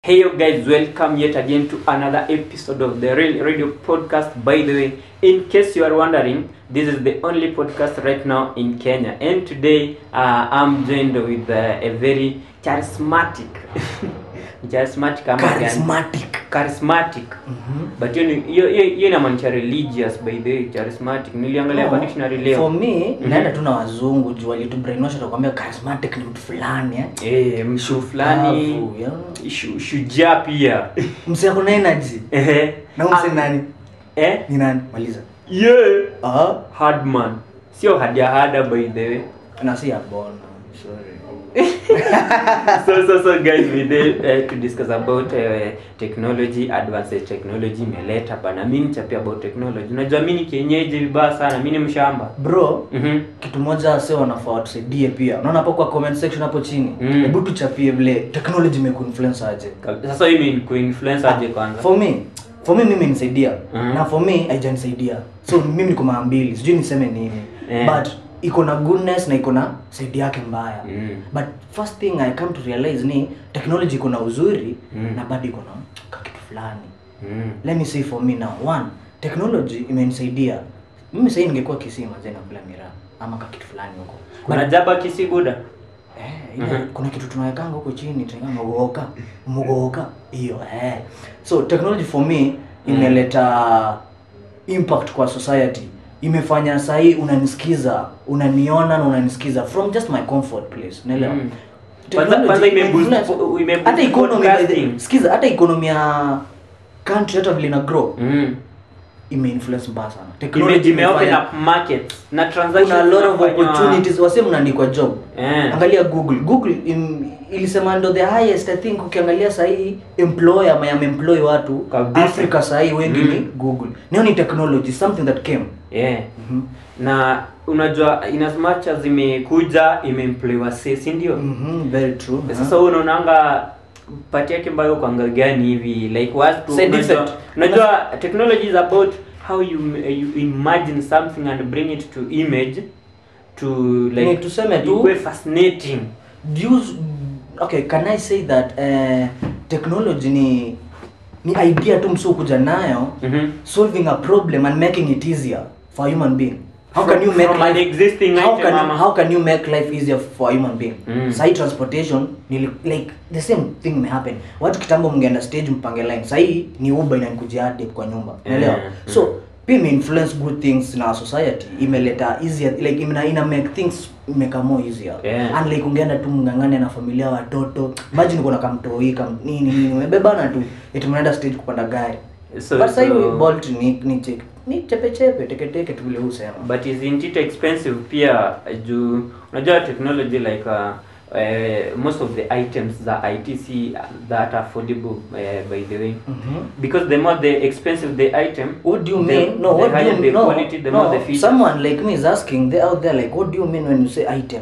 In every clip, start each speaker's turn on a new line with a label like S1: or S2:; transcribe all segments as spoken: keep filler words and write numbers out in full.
S1: Hey you guys, welcome yet again to another episode of the Real Radio Podcast. By the way, in case you are wondering, this is the only podcast right now in Kenya. And today, uh, I'm joined with uh, a very charismatic, charismatic,
S2: charismatic,
S1: charismatic. Mm-hmm. But you know, you you you know, man, religious by the way, charismatic. Niliangalia
S2: no,
S1: kwa dictionary leo.
S2: For me, mm-hmm. naenda tu na wazungu juu wali tu brainwash atakwambia charismatic ni mtu fulani eh.
S1: Eh, mtu fulani. Shu shujaa pia.
S2: Mse ako na energy.
S1: Eh.
S2: Na mse nani?
S1: Eh?
S2: Ni nani? Maliza.
S1: Yeah.
S2: Ah,
S1: hard man. Sio hadia hada by the way.
S2: Na si abona. Sorry.
S1: so so so guys, we there uh, to discuss about uh, technology, advanced technology meleta bana. Mimi nichapia about technology. Unajua mimi kienyeji vibaya sana. Mimi ni mshamba.
S2: Bro,
S1: mhm.
S2: Kitu moja sio wanafaa tusaidie pia. Unaona hapo kwa comment section hapo chini. Hebu mm. tuchapie vile technology imekuinfluence aje.
S1: Sasa hivi ni kuinfluence aje kwanza?
S2: For me, for me mimi nisaidia.
S1: Mm.
S2: Na for me haijanisaidia. So mimi niko mara mbili. Sijui niseme nini. Yeah. But iko na goodness na iko na side yake mbaya. Mm. But first thing I come to realize ni technology iko na uzuri mm. na bado iko na kitu fulani. Mm. Let me say for me now, one, technology imenisaidia. Mimi sasa ningekuwa kisima zena bila mira ama kitu fulani huko.
S1: Kuna jaba kisibuda.
S2: Eh, ile mm-hmm. kuna kitu tunawekanga huko chini tunaweka mugoka, mugoka hiyo eh. So technology for me imeleta impact kwa society. Imefanya sahi unanisikiza, unaniona na unanisikiza from just my comfort place. Unaelewa? Mm.
S1: Kwanza kwanza imeboost imeboost
S2: hata economy sikiza hata economy ya country hata vile na grow. Mm. Ime-influence mbaya sana.
S1: Technology ime open up market na transactions.
S2: Kuna a lot of opportunities. Wase mnaandikwa job. Yeah. Angalia Google. Google im, ilisema ndo the highest I think ukiangalia sahi employer ama employ watu kabisa. Africa sahi wengi mm. ni Google. Neo ni technology, something that came.
S1: Yeah. Mm-hmm. Na unajua in as much as imekuja imeemploy wase, si ndio?
S2: Mhm, very true.
S1: Sasa uh-huh. unaonanga pati yake mbayo kwa angle gani hivi like watu unajua, unajua technology is about how you you imagine something and bring it to image to like
S2: to tuseme tu
S1: very fascinating.
S2: Use, okay, can I say that uh, technology ni ni idea tu msio kuja nayo mm-hmm. solving a problem and making it easier for a human being. How from, can you make life
S1: existing
S2: how
S1: item,
S2: can
S1: mama.
S2: how can you make life easier for a human being?
S1: Mm.
S2: Sai transportation ni like the same thing may happen. Watu kitambo mngeenda stage mpange line. Sai ni Uber inanikujia hadi kwa nyumba. Unaelewa? Yeah. So pia me influence good things in our society. Imeleta easier like ina ina make things make more easier. Yeah. And like ungeenda tu mngangane na familia watoto. Imagine uko na kamtoi kam nini nini umebebana tu. Eti mnaenda stage kupanda gari. So, but sai so, bolt ni ni check ni chepe chepe teke teke tu vile usema.
S1: But isn't it expensive pia juu unajua technology like uh, uh, most of the items that I T C that are affordable uh, by the way. Mm-hmm. Because the more the expensive the item,
S2: what do you
S1: the,
S2: mean? No,
S1: the
S2: what do you
S1: the
S2: mean? No,
S1: quality, the
S2: no,
S1: more the features.
S2: Someone like me is asking they out there like what do you mean when you say item?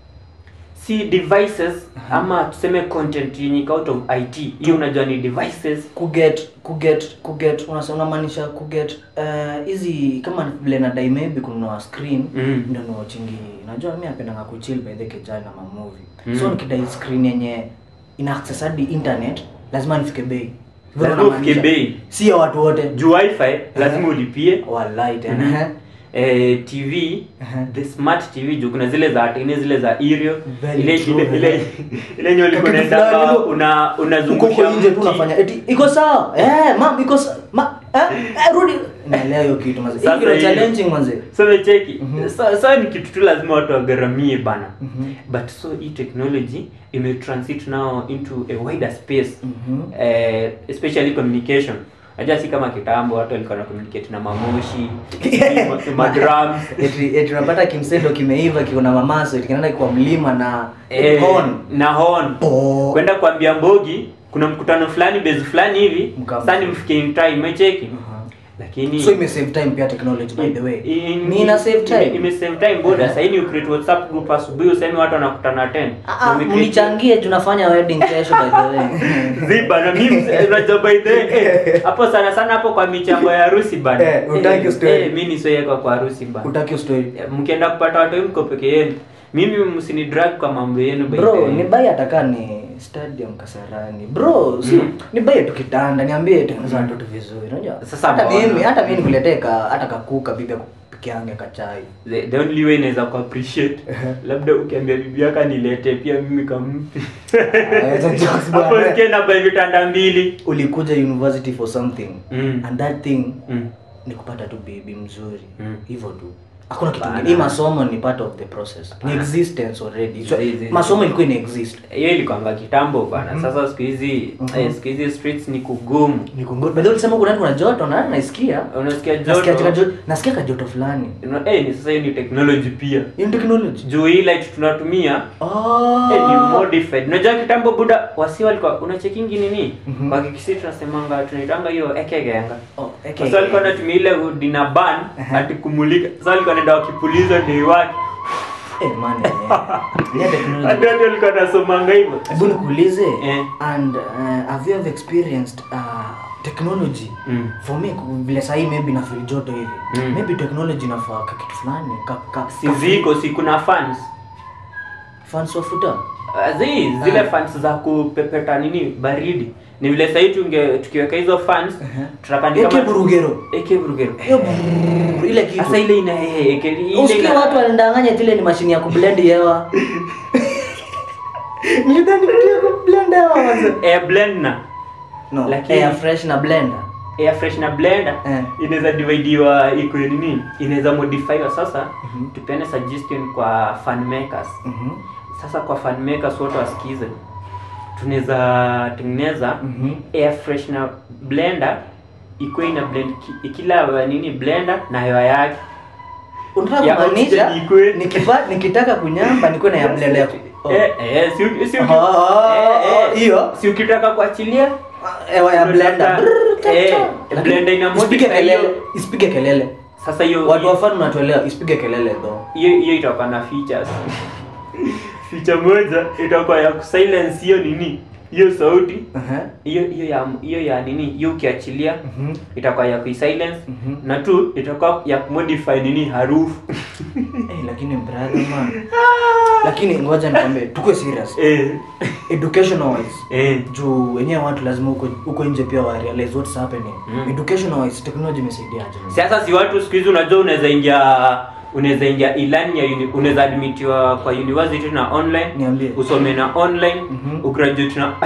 S1: See devices uh-huh. ama tuseme content yenye out of I T. Hiyo unajua ni devices
S2: ku get ku get ku get unasema unamaanisha ku get hizi uh, kama vile na dai maybe kuna screen mm. ndio ni watchingi. Unajua mimi napenda ku chill by the kijana na movie. Mm. So nikidai screen yenye ina access hadi internet lazima nifike bei.
S1: Lazima nifike bei.
S2: Si ya watu wote.
S1: Juu wifi lazima ulipie.
S2: Wallahi tena.
S1: Eh, T V uh-huh. the smart T V juu kuna zile za tene zile za aerial ile ile ile ile nyoli kunaenda una unazungusha
S2: nje tu unafanya eti iko sawa eh mam iko ma eh rudi naelewa hiyo kitu mzee hiyo challenging mzee
S1: so cheki sasa ni kitu tu lazima watu wagaramie bana but so hii technology ime transit now into a wider space eh especially communication. Aja si kama kitambo watu walikuwa na communicate na mamoshi, ma drums,
S2: eti eti unapata kimsendo kimeiva kiona mamaso kinaenda kwa mlima na
S1: eh, horn na horn. Oh. Kwenda kuambia Mbogi kuna mkutano fulani base fulani hivi, sasa ni mfike in time umecheki. Uh-huh. Lakini
S2: so ime save time pia technology by the way.
S1: Ni ina save time. Ime save time boda. Uh-huh. Sasa hivi you create WhatsApp group asubuhi useme watu wanakutana ten.
S2: Mnichangie tunafanya wedding kesho by the way.
S1: Ziba na mimi unajua by the way. Hapo sana sana hapo kwa michango ya harusi bana.
S2: Eh, utaki story.
S1: Eh, mimi ni soyeka kwa harusi bana.
S2: Utaki story.
S1: Mkienda kupata watu mko peke yenu. Mimi msini drag kwa mambo yenu by
S2: the way. Bro, ni bai ataka ni stadium Kasarani. Bro, si mm. ni baye tukitanda niambie tengeneza watoto vizuri. Unajua?
S1: Sasa
S2: hata mimi hata mimi nikuletee ka hata kakuka bibi kupikiange kachai.
S1: The, the only way naweza ku appreciate labda ukiambia bibi yako niletee pia mimi kampi. Hapo sikienda baye vitanda mbili.
S2: Ulikuja university for something
S1: mm.
S2: and that thing
S1: mm.
S2: ni kupata tu bibi mzuri.
S1: Mm.
S2: Hivyo tu. Hakuna kitu kingine. Hii masomo ni part of the process. Ni existence already. So masomo ilikuwa ina exist.
S1: Hiyo ilikuwa kitambo bana. Mm -hmm. Sasa siku hizi mm -hmm. eh, siku hizi streets ni kugumu.
S2: Ni kugumu. Bado ulisema kuna kuna joto na nasikia.
S1: Unasikia joto.
S2: Nasikia joto. Nasikia ka joto fulani.
S1: Eh, ni sasa hiyo ni technology pia.
S2: Hiyo technology.
S1: Juu hii light tunatumia.
S2: Oh.
S1: Eh, ni modified. Unajua kitambo buda wasi walikuwa unachekingi nini? Mm -hmm. Kwa kikisi tunasemanga tunaitanga hiyo ekegenga. Oh, ekegenga. Sasa walikuwa wanatumia ile wood na ban uh -huh. ati kumulika. Sasa walikuwa nenda wakipuliza ndio wake.
S2: Eh man, ni technology.
S1: Hata ndio alikuwa anasomanga hivyo.
S2: Hebu nikuulize
S1: eh.
S2: and uh, have you ever experienced uh, technology?
S1: Mm.
S2: For me vile sasa hii maybe na feel joto hivi. Mm. Maybe technology nafaa ka kitu fulani ka, ka
S1: si ziko si kuna fans.
S2: Fans wafuta.
S1: Azi zile uh. fans za kupepeta nini baridi. Ni vile sasa tunge tukiweka hizo fans uh-huh. tutakani
S2: kama eke burugero
S1: eke burugero
S2: hiyo ile kitu
S1: sasa ile ina eke ile
S2: usikie watu wanadanganya ile ni mashine ya kublend hewa. Ni ndani ya kublend hewa wazo
S1: air blender
S2: no lakini air fresh na blender
S1: air fresh na blender eh. inaweza dividiwa iko nini inaweza modify sasa mm-hmm. tupeane suggestion kwa fan makers mm-hmm. Sasa kwa fan makers wote wasikize tunaweza tengeneza mm -hmm. air freshener blender iko ina blend ki, kila nini blender na hewa yake.
S2: Unataka kumaanisha nikipata nikitaka kunyamba niko na ya blender yako.
S1: Oh. Eh eh si si
S2: hiyo
S1: si ukitaka kuachilia
S2: hewa ya blender.
S1: Eh blender ina modify
S2: kelele, isipige kelele.
S1: Sasa hiyo
S2: watu wafano unatolewa isipige kelele though.
S1: Hiyo hiyo itakuwa na features. Feature moja itakuwa ya silence hiyo nini hiyo sauti hiyo uh-huh. hiyo ya hiyo ya nini hiyo ukiachilia uh-huh. itakuwa ya kuisilence uh-huh. na tu itakuwa ya modify nini harufu.
S2: Eh lakini brother man lakini ngoja nikwambie tukue serious
S1: eh
S2: educational wise
S1: eh
S2: juu wenyewe watu lazima uko uko nje pia wa realize what's happening mm. educational wise technology imesaidia aje
S1: sasa si watu siku hizi unajua unaweza ingia unaweza ingia e-learning ya uni, unaweza admitiwa kwa university na online
S2: niambie
S1: usome na online
S2: mm-hmm.
S1: ugraduate na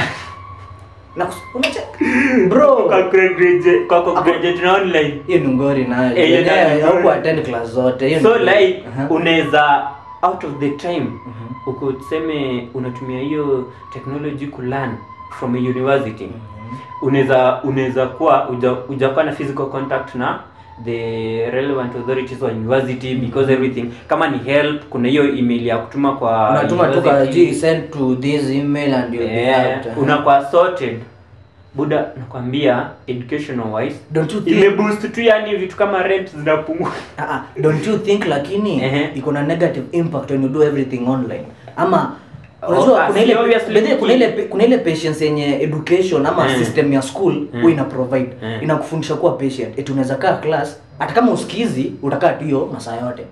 S2: na unacha bro
S1: kwa graduate kwa kwa graduate na online
S2: hiyo ni ngori nayo yenyewe au attend class zote hiyo
S1: so like uh-huh. unaweza out of the time uh-huh. uko tuseme unatumia hiyo technology ku learn from a university uh-huh. unaweza unaweza kuwa hujakuwa na physical contact na the relevant authorities wa university because everything kama ni help kuna hiyo email ya kutuma kwa
S2: unatuma tu kwa G send to this email and you'll
S1: yeah,
S2: be out uh-huh.
S1: unakuwa sorted buda nakwambia educational wise
S2: don't you think
S1: ime boost tu yani vitu kama rent zinapungua
S2: ah ah don't you think lakini uh-huh. iko na negative impact when you do everything online ama unajua kuna ile bedhe kuna ile kuna ile patience yenye education ama mm. system ya school mm. huwa ina provide mm. inakufundisha kuwa patient eti unaweza kaa class hata kama usikizi utakaa tu hiyo masaa yote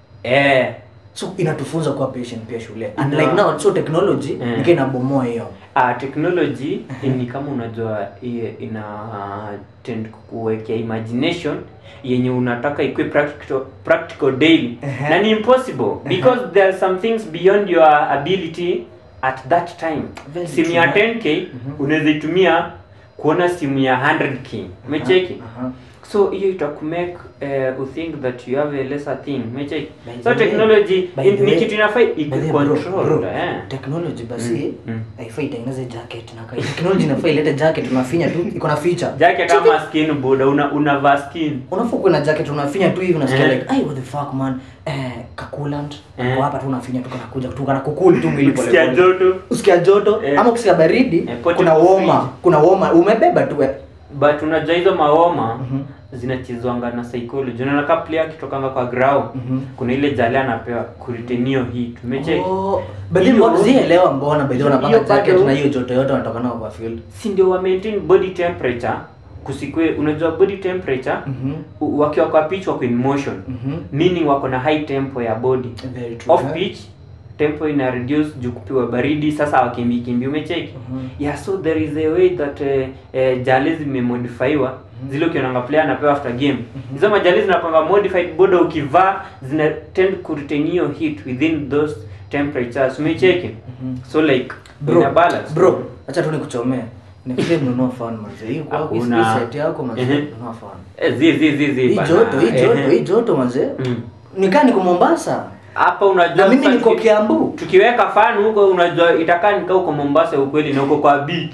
S1: eh
S2: so inatufunza kuwa patient pia shule and no. like now so technology mm. nika inabomoa hiyo
S1: ah technology uh-huh. ni kama unajua ina uh, tend kuwekea imagination yenye unataka ikue practical practical daily uh-huh. na ni impossible because uh-huh. there are some things beyond your ability at that time. Simu ya ten K uh-huh. unaweza itumia kuona simu ya one hundred K umecheki uh-huh. uh-huh. so hiyo itakumake uh, think that you have a lesser thing umecheki so technology ni kitu inafaa ikontrol eh
S2: technology basi haifai itengeneze jacket na kai technology inafaa ilete jacket unafinya tu iko na feature
S1: jacket kama skin boda una unavaa skin
S2: unafaa kuwa na jacket unafinya tu hivi unasikia like ai what the fuck man eh kakulant kwa hapa tu unafinya tu kana kuja kutoka na kukuli tu mwili pole
S1: pole usikia joto
S2: usikia joto ama ukisikia baridi kuna warmer kuna warmer umebeba tu
S1: but unajua hizo maoma mm-hmm. zinachezwanga na psychology. Unaona kama player kitokanga kwa ground mm-hmm. kuna ile jali anapewa kuretenio hii tumecheki.
S2: Oh, bali mbona zielewa mbona bali wanapanga jacket na hiyo joto yote wanatoka nao kwa field.
S1: Si ndio wa maintain body temperature kusikwe unajua body temperature mm-hmm. wakiwa kwa pitch wako in motion mm-hmm. meaning wako na high tempo ya body.
S2: Very true.
S1: Off pitch tempo ina reduce juu kupiwa baridi, sasa wakimbi kimbi umecheki.
S2: Mhm.
S1: Yeah, so there is a way that uh, uh, jali zimemodifyiwa. Zile ukionanga player anapewa after game. Hizo majali zinapanga modified boda, ukivaa zina tend ku retain your heat within those temperatures. Umecheki? So like
S2: Bro,
S1: ina balance.
S2: bro, acha tu nikuchomea. Nikuje mnunua fan manze. Hii kwa hii
S1: Hakuna.
S2: set yako manze,
S1: Ehe.
S2: mnunua fan.
S1: Eh, zi zi zi zi
S2: Hii
S1: bana.
S2: joto, hii joto,
S1: Ehe.
S2: hii joto manze.
S1: Mm.
S2: Nikaa niko Mombasa.
S1: Hapa unajua
S2: Na mimi
S1: sasa
S2: niko
S1: tuki-
S2: Kiambu.
S1: Tukiweka fan huko unajua itakaa nikaa huko Mombasa ukweli na uko kwa beach.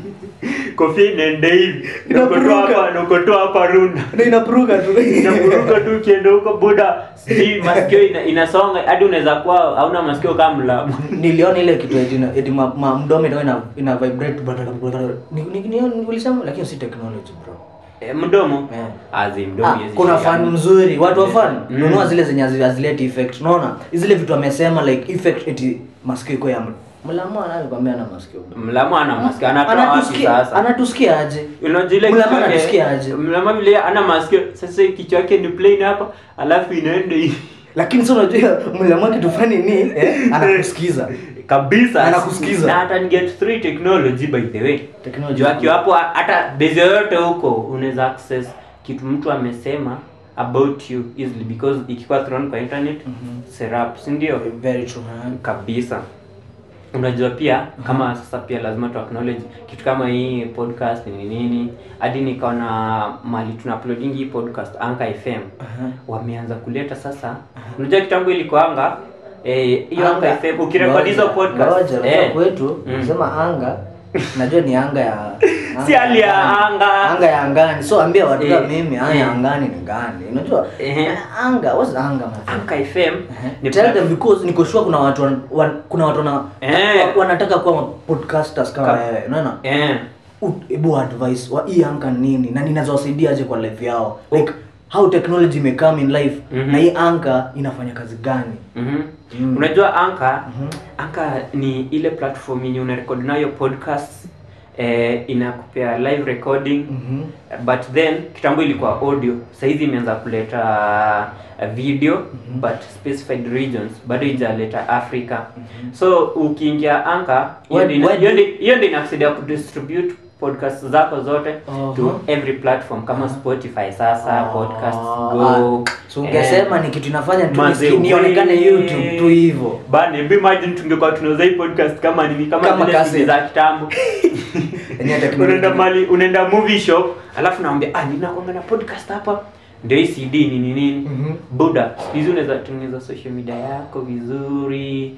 S1: Kofia inaenda hivi. Uko tu
S2: Inapuruka.
S1: hapa, uko tu hapa Runda.
S2: Na inapuruka tu.
S1: Inapuruka tu ukienda huko boda, si masikio ina, inasonga hadi unaweza kuwa hauna masikio kama mlamu.
S2: Niliona ile kitu eti ina- eti ma, ma mdomo ndio ina ina vibrate but ni ni ni nilisema lakini si technology bro.
S1: E, mdomo
S2: Eh.
S1: azi mdomo
S2: Ah,
S1: yezi
S2: kuna
S1: shika.
S2: fan mzuri, watu wa fan
S1: Mm.
S2: nunua zile zenye hazi- hazileti effect. Unaona? Zile vitu amesema like effect eti masikio iko ya mtu. Mlamu anakwambia ana masikio.
S1: Mlamu ana masikio anatoa wapi
S2: Anatusikia,
S1: sasa?
S2: anatusikia aje?
S1: Unajua ile
S2: Mlamu
S1: kichwa yake-
S2: anatusikia aje?
S1: Mlamu vile ana masikio sasa kichwa yake ni plain hapa alafu inaenda hivi.
S2: Lakini sio unajua mlamu kitu fulani ni eh, anakusikiza.
S1: Kabisa
S2: Anakusikiza.
S1: na hata ni get through technology by the way.
S2: Technology.
S1: Juu akiwa hapo hata base yoyote huko unaweza access kitu mtu amesema about you easily because ikikuwa thrown kwa internet serap, si ndio?
S2: Very true man.
S1: Kabisa. Unajua pia kama sasa pia lazima tu acknowledge kitu kama hii podcast ni nini, hadi nikaona mali tuna uploading hii podcast Anchor F M.
S2: Aha.
S1: Wameanza kuleta sasa. Unajua kitambo ilikuwa anga eh hiyo Anchor F M ukirekodi hizo
S2: Ngoja,
S1: podcast
S2: ngoja,
S1: eh
S2: kwetu
S1: Mm.
S2: nasema anga najua ni anga ya
S1: Si hali ya anga.
S2: anga ya angani, so ambia watu kama
S1: Eh,
S2: mimi anga ya
S1: eh.
S2: angani ni gani, unajua
S1: Ehe.
S2: anga what's anga man.
S1: Anchor F M
S2: Ni tell them because niko sure kuna watu wan, wan, kuna watu wana,
S1: Eh.
S2: wa- wanataka kuwa podcasters kama
S1: Ka-
S2: wewe, unaona?
S1: eh
S2: U- Ebu advice wa hii anga nini na ninazowasaidia aje kwa life yao, like how technology may come in life
S1: Mhm.
S2: na hii anga inafanya kazi gani?
S1: Mhm.
S2: Mm.
S1: Unajua Anchor,
S2: Mhm.
S1: Anchor ni ile platform yenye una record nayo podcast eh, inakupea live recording
S2: Mhm.
S1: but then kitambo ilikuwa audio, sasa hizi imeanza kuleta uh, video but specified regions, bado ijaleta Africa. So ukiingia Anchor, hiyo
S2: When-
S1: ndio
S2: when-
S1: hiyo ndio- hiyo ndio inakusaidia kudistribute podcast zako zote
S2: Uh-huh.
S1: to every platform kama Spotify sasa, podcast
S2: Ah,
S1: go.
S2: so ungesema ni kitu inafanya tu
S1: Manze,
S2: nisikie- nionekane
S1: we-
S2: YouTube tu hivyo.
S1: Bana, hebu imagine tungekuwa tunauza hii podcast kama nini, kama
S2: Kama
S1: zile
S2: cassette.
S1: C D za kitambo.
S2: Yenyewe technology.
S1: Unaenda mali, unaenda movie shop, alafu naambia ah, ninakwanga na podcast hapa. Ndio hii C D nini nini.
S2: Mhm.
S1: Buda, hizi unaweza tengeneza social media yako vizuri.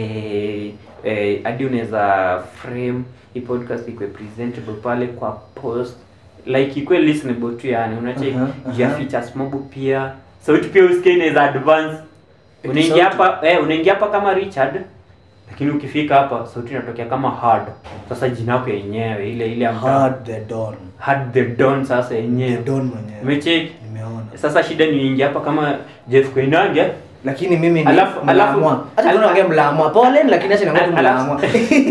S1: Eh eh hadi unaweza frame hii podcast iko presentable pale kwa post. Like iko listenable tu yani, unacheki
S2: Aha,
S1: ya
S2: aha.
S1: features mob pia. Sauti pia usikie inaweza advance.
S2: Eti
S1: Unaingia
S2: sauti?
S1: hapa eh unaingia hapa kama Richard. Lakini ukifika hapa sauti inatokea kama hard. Sasa jina lako yenyewe ile ile ambayo
S2: Hard the dawn.
S1: hard the dawn sasa
S2: The
S1: yenyewe.
S2: dawn mwenyewe.
S1: Umecheki?
S2: Nimeona.
S1: Sasa shida ni uingie hapa kama Jeff Koinange.
S2: Lakini mimi ni
S1: Alafu- alafu-
S2: mlamwa. Hata
S1: alafu-
S2: kuna ongea mlamwa. Pole lakini acha niongee tu
S1: Alafu-
S2: mlamwa.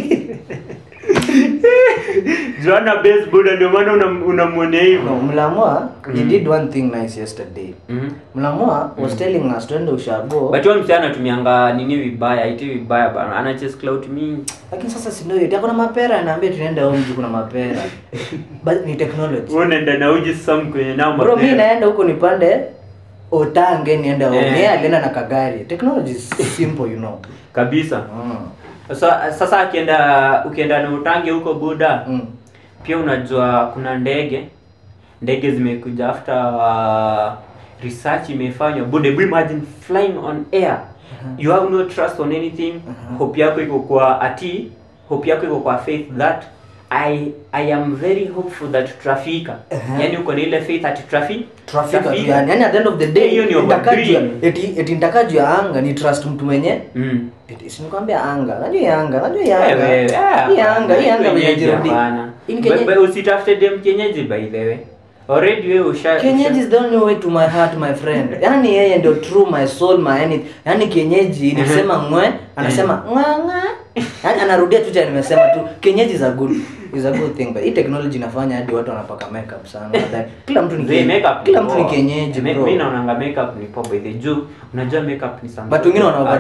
S1: Joanna Base Buda ndio maana unam- unamwonea
S2: No,
S1: hivyo.
S2: mlamwa he
S1: Mm.
S2: did one thing nice yesterday.
S1: Mhm.
S2: Mlamwa was telling us twende ushago.
S1: But huyo msichana anatumianga nini vibaya, iti vibaya bana. Ana chase clout mingi.
S2: Lakini sasa si ndio yeye kuna mapera anaambia tunaenda home juu kuna mapera. But ni technology.
S1: Wewe unaenda na uji sasa kwenye namba.
S2: Bro mimi naenda huko nipande Otange niende home.
S1: Eh.
S2: Yeye alienda na kagari. Technology is simple you know.
S1: Kabisa.
S2: Mm.
S1: Sasa sasa akienda ukienda na utange huko Buda.
S2: Mm.
S1: Pia unajua kuna ndege. Ndege zimekuja after uh, research imefanywa. Buda, we imagine flying on air. You have no trust on anything.
S2: Uh-huh.
S1: Hope yako iko kwa ati, hope yako iko kwa faith that I I am very hopeful that tutafika.
S2: Uh-huh.
S1: Yaani uko na ile faith at traffic.
S2: Traffic yani yani at the end of the day
S1: Hiyo ni
S2: nitakajua
S1: overdream.
S2: eti eti nitakajua anga ni trust mtu mwenye
S1: Mm.
S2: eti si nikwambia anga najua hii anga najua hii anga
S1: Wewe, ah,
S2: hii anga hii anga
S1: kienyeji
S2: vijirudi
S1: hapana.
S2: in
S1: Be-
S2: Kenya
S1: be- Usitafute dem kienyeji by the way. Already wewe usha
S2: kienyeji is the only way to my heart my friend yani yeye ndio true my soul my anything yani kienyeji nisema ngwe anasema nganga yani anarudia tu tena nimesema tu kienyeji is a good is a good thing but hii technology inafanya hadi watu wanapaka makeup sana nadhani kila mtu ni
S1: Zee,
S2: kienyeji
S1: makeup
S2: kila
S1: ni
S2: mtu ni
S1: poa.
S2: kienyeji
S1: Me-
S2: bro
S1: Mimi naonanga makeup ni poa by the juu. Unajua makeup ni something.
S2: but wengine wana overdo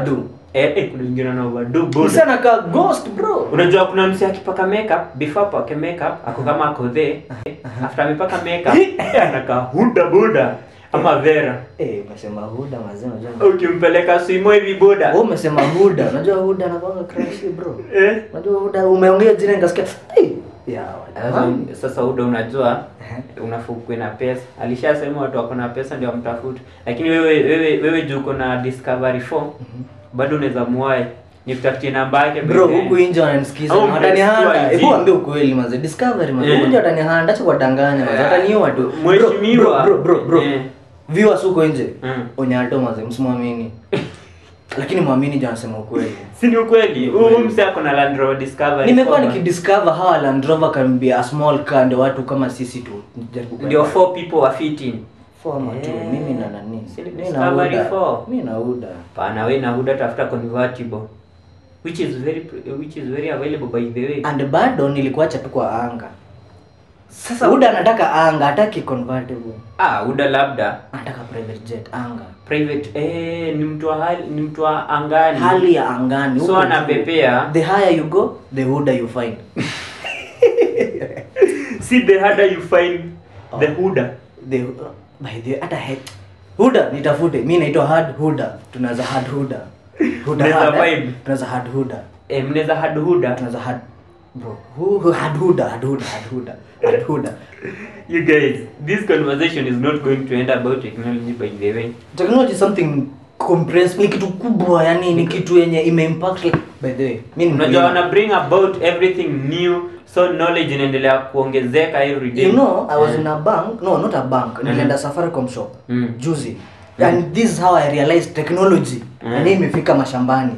S1: eh eh kuna wengine na overdo buda.
S2: Sana ka ghost bro.
S1: Unajua kuna msi akipaka makeup before pake makeup ako kama ako there. After amepaka makeup anaka huda buda ama Vera.
S2: Eh, umesema huda mazee unajua.
S1: Ukimpeleka simo hivi buda.
S2: Wewe umesema huda. Unajua huda anakuwa crush bro.
S1: Eh?
S2: Unajua huda umeongea jina nikasikia. Eh. Ya.
S1: Sasa huda unajua unafukwe na pesa. Alishasema watu wako na pesa ndio wamtafuta. Lakini wewe wewe wewe juu uko na Discovery four. Bado unaweza muae. Nitafutie namba yake
S2: bro huku nje wananisikiza watanihanda. Hebu ambie ukweli mazee Discovery mazee. Huku nje watanihanda acha kuwadanganya mazee. Wataniua tu.
S1: Mheshimiwa
S2: bro bro bro. Viewers huko nje. Onyato mazee msimwamini. Lakini muamini je anasema ukweli.
S1: Si ni ukweli? Huyu mse ako na Land Rover Discovery.
S2: Nimekuwa nikidiscover how Land Rover can be a small car ndio watu kama sisi tu.
S1: Ndio four people are fitting.
S2: Forma tu mimi na nani?
S1: Mimi na Discovery four.
S2: Mimi na Huda.
S1: Pana wewe na Huda tafuta convertible. Which is very which is very available by the way.
S2: And bado nilikuacha tu kwa anga. Sasa Huda anataka anga, hataki convertible.
S1: Ah, Huda labda
S2: anataka private jet anga.
S1: Private eh ni mtu wa hali ni mtu wa angani.
S2: Hali ya angani.
S1: So anapepea.
S2: The higher you go, the Huda you find.
S1: See the harder you find oh. the Huda.
S2: The uh, by the hata head. Huda nitafute. Mimi naitwa Hard Huda. Tunaweza Hard Huda. Huda hard. Tunaweza Hard Huda.
S1: Eh mnaweza Hard Huda.
S2: Tunaweza Hard bro. Who Hard Huda, Hard Huda, Hard Huda. Hard Huda.
S1: You guys, this conversation is not going to end about technology by the way.
S2: Technology is something compressed, ni kitu kubwa yani ni kitu yenye imeimpact by the way.
S1: Mimi unajua wana bring about everything new, so knowledge inaendelea kuongezeka every day.
S2: You know, I was yeah. in a bank, no not a bank, mm-hmm. nilienda Safaricom shop mm. juzi. Mm-hmm. And this is how I realized technology. Mm-hmm. Yani imefika mashambani.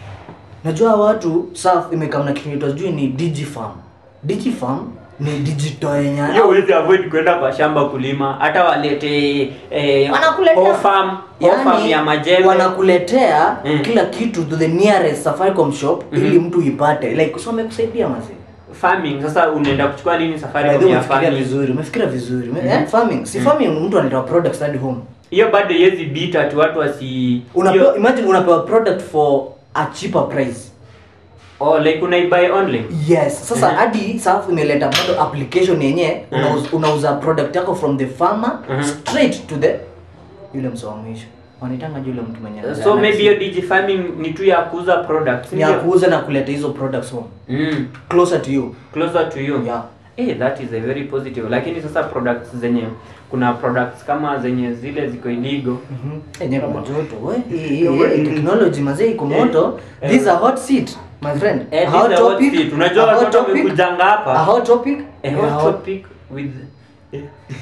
S2: Najua watu safu imekamna kitu inaitwa sijui ni Digifarm. Digifarm ni digital yenye
S1: hiyo huwezi avoid kwenda kwa shamba kulima, hata walete eh
S2: wanakuletea
S1: farm yani, farm ya majembe
S2: wanakuletea mm. kila kitu to the nearest Safaricom shop mm-hmm. ili mtu ipate like so amekusaidia mazee.
S1: Farming sasa unaenda kuchukua nini Safaricom ya farming?
S2: Vizuri, umefikiria vizuri. Mm-hmm. Eh, farming, si farming mm-hmm. mtu analeta products hadi home.
S1: Hiyo bado yezi beat atu watu wasi
S2: unapewa, imagine unapewa product for a cheaper price.
S1: Oh, like unaibuy online?
S2: Yes. Sasa hadi uh-huh. safu imeleta bado application yenye uh-huh. unauza, unauza product yako from the farmer uh-huh. straight to the yule msawamisho. Wanitanga yule mtu mwenye.
S1: So maybe your digi farming ni tu ya kuuza products.
S2: Ni ya kuuza na kuleta hizo products home.
S1: Mm.
S2: Closer to you.
S1: Closer to you.
S2: Yeah.
S1: Eh, that is a very positive. Lakini sasa products zenye kuna products kama zenye zile ziko illegal.
S2: Mhm. Yenye kama joto. Wewe technology mazee iko moto. This is a hot seat. My friend,
S1: eh, a hot topic. Unajua watu wamekujanga hapa.
S2: A hot topic?
S1: A hot yeah, topic with
S2: eh.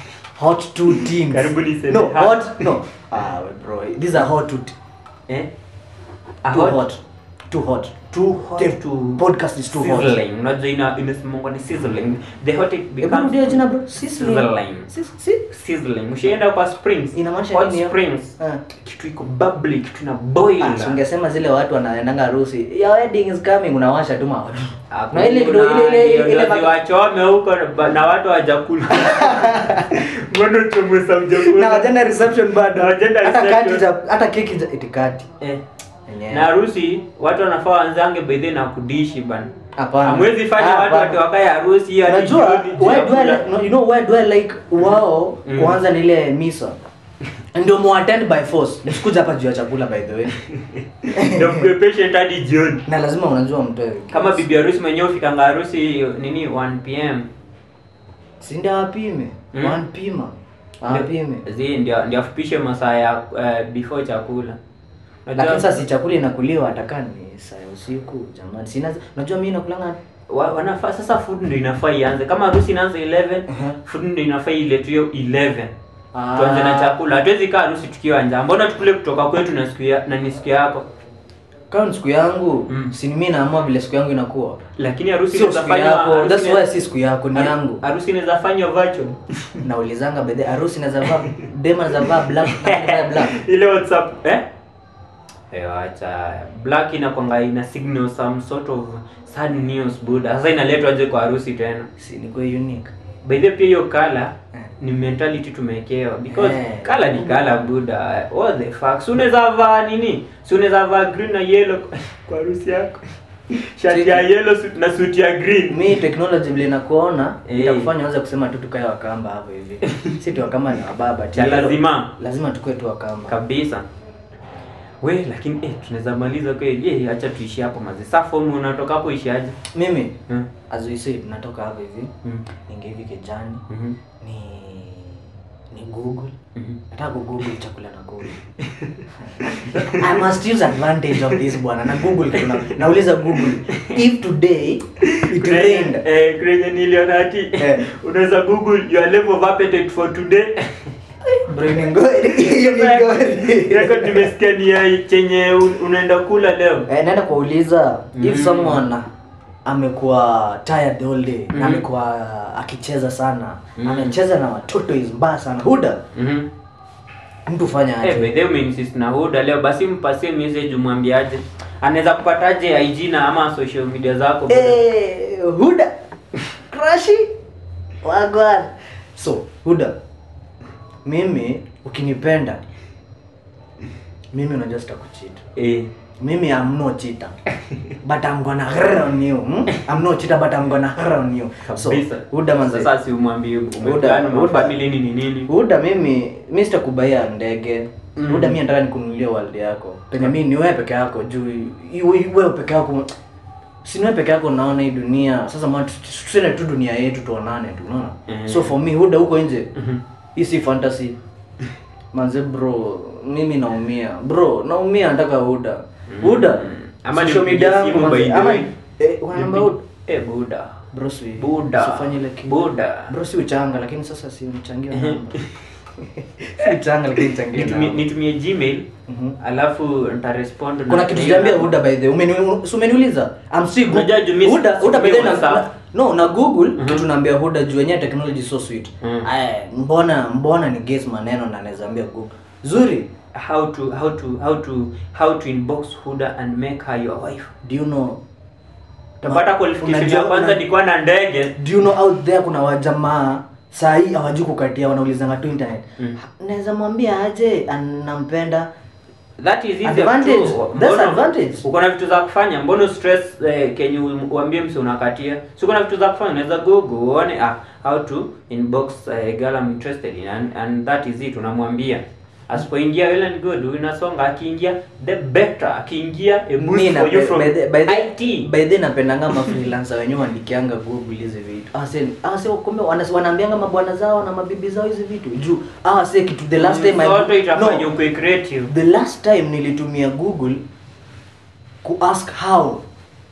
S2: hot two teams.
S1: Karibu niseme.
S2: No, hot no. Ah, bro. These are hot two. Eh? A too hot. hot. Too hot.
S1: Too hot
S2: the
S1: to
S2: podcast is too hot.
S1: Sizzling. Unajua ina inasemwa ni sizzling. The hot it becomes
S2: ndio jina bro. Sizzling.
S1: Sizzling. Ushaenda kwa Springs.
S2: Inamaanisha
S1: hot
S2: nini?
S1: Springs. Ah. Kitu iko bubbly, kitu ina boil.
S2: Ah, ungesema zile watu wanaendanga harusi. Your wedding is coming unawasha tu mawa. Na ile kidogo ile ile ile
S1: wachome huko na watu hawajakula. Mbona tumwesa mjakula?
S2: Na wajana reception bado.
S1: Wajana reception.
S2: Hata kati hata keki itikati.
S1: Eh. Yeah. Na harusi watu wanafaa waanzange by then na kudishi bana.
S2: Hapana.
S1: Hamwezi fanya watu watu wakae harusi hiyo hadi
S2: jioni. Why do I you know why do I like wao mm. kuanza ni ile misa. Ndio mu attend by force. Nisikuja hapa juu ya chakula by the way.
S1: Ndio preparation hadi jioni.
S2: Na lazima unajua mtoe.
S1: Kama bibi harusi mwenyewe ufikanga harusi nini one p m.
S2: Si ndio apime? Mm. one p m. Apime.
S1: Zi ndio ndio afupishe masaa ya uh, before chakula.
S2: Lakini sasa si chakula inakuliwa atakani saa ya usiku jamani. Sina unajua mimi nakulanga
S1: wa, wanafaa sasa food ndio inafaa ianze. Kama harusi inaanza eleven, uh-huh. food ndio inafaa ile tu hiyo eleven. Ah. Tuanze na chakula. Hatuwezi kaa harusi tukiwa njaa. Mbona tukule kutoka kwetu na siku ya na ni siku yako?
S2: Kama siku yangu, mm. si mimi naamua vile siku yangu inakuwa.
S1: Lakini harusi inaweza fanywa,
S2: that's why si siku yako ni yangu.
S1: Harusi inaweza fanywa virtual.
S2: Naulizanga bedhe harusi inaweza vaa dema za vaa black na black.
S1: Ile WhatsApp eh? Eh, acha black inakwanga ina signal some sort of sad news buda. Sasa inaletwa aje kwa harusi tena?
S2: Si ni kwa unique.
S1: By the pia hiyo color ni mentality tumewekewa because
S2: Eh.
S1: kala ni kala buda. What the fuck? Si unaweza vaa nini? Si unaweza vaa green na yellow kwa harusi yako. Shati ya yellow suit na suit ya green.
S2: Mi technology vile nakuona
S1: Eh.
S2: itakufanya uanze kusema tu tukae wakamba hapo hivi. Si tu wakamba ni wababa.
S1: Cha lazima.
S2: Lazima tukue tu wakamba.
S1: Kabisa. We lakini eh tunaweza maliza kweli. Eh acha tuishi hapo mazi. Sasa form unatoka hapo ishi aje?
S2: Mimi
S1: Hmm.
S2: as we said natoka hapo hivi.
S1: Mm.
S2: Ninge hivi kijani.
S1: Mhm.
S2: Ni ni Google.
S1: Mhm.
S2: Nataka Google chakula na Google. I must use advantage of this bwana. Na Google kuna nauliza Google if today it rained.
S1: Eh kwenye niliona ati
S2: Eh.
S1: unaweza Google your level of appetite for today.
S2: Brain ngori. Hiyo ni ngori.
S1: Yako nimesikia ni ya chenye un- unaenda kula leo.
S2: Eh, naenda kuuliza
S1: Mm.
S2: if someone amekuwa tired all day
S1: Mm.
S2: na amekuwa akicheza sana
S1: Mm.
S2: amecheza na watoto is mbaya sana huda
S1: Mhm.
S2: mtu fanya
S1: Eh,
S2: aje?
S1: by the way umeinsist na Huda leo basi mpasie message umwambiaje. Anaweza kupataje I G na ama social media zako?
S2: Eh, huda crushi wagwan. So huda mimi ukinipenda mimi unajua sitakucheat.
S1: Eh.
S2: Mimi I'm no cheater but I'm gonna hurt on you. Hmm? I'm no cheater but I'm gonna hurt on you. So
S1: Kabisa.
S2: huda manze.
S1: Sasa si umwambie umeplan
S2: Huda-
S1: family nini nini.
S2: Huda mimi mimi sitakubaia ndege.
S1: Mm.
S2: Huda mimi nataka nikununulie world yako. Penye mimi ni wewe peke yako juu iwe wewe peke yako. Si ni wewe peke yako unaona hii dunia. Sasa mwa tuseme tu dunia yetu tuonane tu unaona.
S1: Mm.
S2: So for me Huda huko nje.
S1: Mhm.
S2: Hii si fantasy. Manze bro, mimi naumia. Bro, naumia nataka Huda. Huda.
S1: Ama
S2: social
S1: nipigie
S2: media
S1: simu
S2: manze,
S1: by the
S2: ama-
S1: way.
S2: eh una namba Huda?
S1: Eh Buda.
S2: Bro si.
S1: Buda.
S2: Usifanye ile kitu.
S1: Buda.
S2: Bro si uchanga lakini sasa si mchangia
S1: Mhm.
S2: namba. Si uchanga lakini mchangia
S1: Nitumie
S2: namba.
S1: nitumie Gmail
S2: Mhm.
S1: alafu nitarespond na
S2: Kuna kitu sijaambia Huda by the way. Umeni si umeniuliza? I'm still good.
S1: Unajua juu mimi
S2: Huda Huda by the way na-
S1: situmii
S2: na no na Google
S1: Mhm.
S2: kitu naambia Huda juu yenyewe technology so sweet.
S1: Mhm.
S2: Aya, mbona mbona ni guess maneno na naweza ambia Google. Zuri.
S1: how to how to how to how to inbox Huda and make her your wife.
S2: Do you know?
S1: Tapata qualification
S2: Unajua-
S1: ya kwanza
S2: una-
S1: nilikuwa na ndege.
S2: Do you know out there kuna wajamaa saa hii hawajui kukatia wanaulizanga tu internet.
S1: Mm.
S2: Naweza mwambia aje anampenda.
S1: That is easy.
S2: Advantage. That's advantage.
S1: Uko na vitu za kufanya. Mbona stress eh, kenye uambie mse unakatia. Si uko na vitu za kufanya unaweza google uone ah, how to inbox a girl I'm interested in and, and that is it unamwambia. Asipoingia well and good unasonga akiingia the better akiingia a boost
S2: Mimi na
S1: for you from
S2: by the by the
S1: I T.
S2: by the napendanga ma freelancer wenyewe wandikianga Google hizi vitu. Ah sasa ah sasa kumbe wana- wanaambianga mabwana zao na mabibi zao hizi vitu. Juu ah sasa kitu the last time
S1: Zote itafanya
S2: no,
S1: ukwe creative.
S2: the last time nilitumia Google ku ask how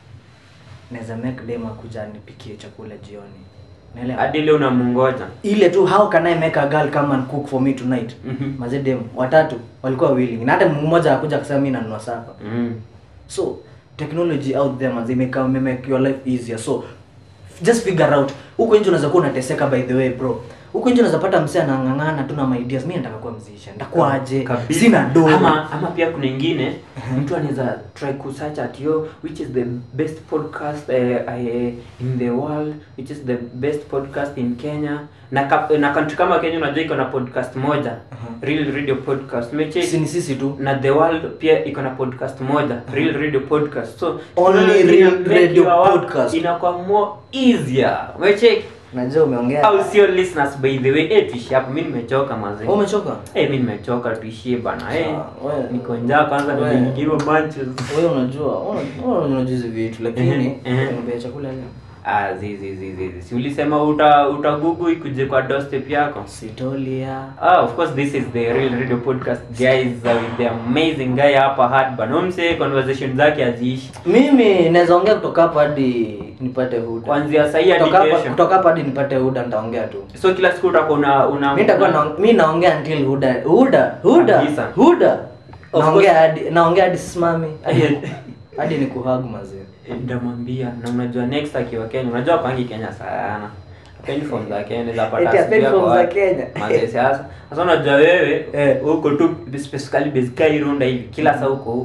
S2: naweza make dem akuja nipikie chakula jioni. Naelewa.
S1: Hadi leo unamungoja.
S2: Ile tu how can I make a girl come and cook for me tonight?
S1: Mhm.
S2: Mazedem watatu walikuwa willing. Na hata mmoja akuja kusema mimi nanunua sapa.
S1: Mm.
S2: So technology out there man, they make, make your life easier. So just figure out huko nje unaweza kuwa unateseka by the way bro. Huko nje unaweza pata msee anang'ang'ana tu na my ideas. Mimi nataka kuwa musician. Nitakuwa aje?
S1: Kabisa.
S2: Sina do.
S1: Ama ama pia kuna ingine mtu anaweza try ku search at yo which is the best podcast uh, uh, in the world, which is the best podcast in Kenya. Na ka, na country kama Kenya unajua iko na podcast moja.
S2: Uh-huh.
S1: Real Radio Podcast. Meche
S2: Si ni sisi tu.
S1: na the world pia iko na podcast moja. Real Radio Podcast. So
S2: Only
S1: ina
S2: Real
S1: make
S2: Radio
S1: your work
S2: Podcast.
S1: inakuwa more easier. Meche
S2: Najua umeongea.
S1: au sio listeners by the way eh tuishi hapo mimi nimechoka mazee.
S2: Wewe umechoka?
S1: Eh mimi nimechoka tuishie bana. Eh
S2: Ah, wewe.
S1: niko njaa kwanza
S2: Wewe.
S1: nimeingirwa manches.
S2: Wewe unajua, wewe unajua hizi vitu lakini
S1: Mhm, mhm.
S2: unapea chakula leo.
S1: Ah zizi zizi zizi. Si ulisema uta uta google ikuje kwa doorstep yako?
S2: Sitolia.
S1: Ah of course this is the Real Radio Podcast guys uh, with the amazing guy hapa hard banomse conversation zake haziishi.
S2: Mimi naweza ongea kutoka hapa hadi nipate huda.
S1: Kuanzia sasa hadi
S2: Kutoka hapa
S1: kesho.
S2: kutoka hapa hadi nipate huda nitaongea tu.
S1: So kila siku utakuwa una una
S2: Mimi nitakuwa na mimi naongea until huda huda huda
S1: Kabisa.
S2: huda.
S1: Of
S2: Naongea hadi naongea hadi simami hadi hadi nikuhug mazee.
S1: ndamwambia na unajua next akiwa Kenya unajua pangi Kenya sana. Penny form za Kenya za
S2: Eti
S1: pata
S2: apeni form za Kenya.
S1: Mazee sasa. Sasa unajua wewe
S2: Eh.
S1: huko tu specifically basically Runda hivi kila saa huko huko.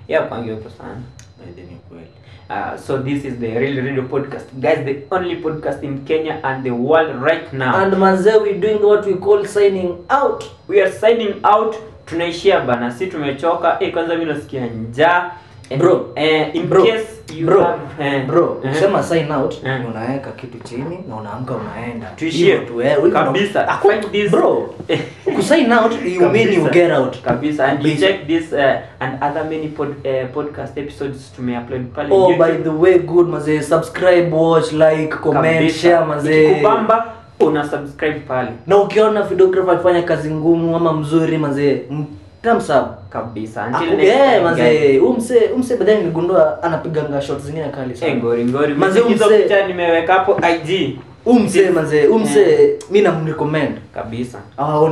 S1: Yeah, kwangu hapo sana.
S2: By the kweli.
S1: Uh, so this is the Real Radio Podcast. Guys, the only podcast in Kenya and the world right now.
S2: And manze, we doing what we call signing out.
S1: We are signing out. Tunaishia bana. Si tumechoka. Eh, kwanza mimi nasikia njaa.
S2: Bro,
S1: eh, in
S2: bro,
S1: case you
S2: bro,
S1: have eh,
S2: bro,
S1: eh,
S2: sema sign out,
S1: eh.
S2: unaweka kitu chini na unaamka unaenda.
S1: Tuishie
S2: Hivyo tu, eh,
S1: kabisa.
S2: una-
S1: Find this
S2: bro. Ku sign out you mean you get out.
S1: Kabisa. And you
S2: Kabisa.
S1: check this uh, and other many pod, uh, podcast episodes to me upload pale
S2: Oh,
S1: YouTube.
S2: by the way, good maze, subscribe, watch, like, comment,
S1: Kabisa.
S2: share maze.
S1: Ikikubamba una subscribe pale.
S2: Na ukiona videographer afanya kazi ngumu ama mzuri maze, m- thumbs up.
S1: Kabisa.
S2: Until
S1: Until
S2: next
S1: next
S2: time
S1: time.
S2: maze, umse umse baadaye nigundua anapiganga shots zingine kali sana.
S1: Eh, ngori ngori.
S2: Manze,
S1: Hizo
S2: umse-
S1: picha nimeweka hapo I G.
S2: Umse maze, umse mimi namrecommend.
S1: Kabisa.
S2: Ah,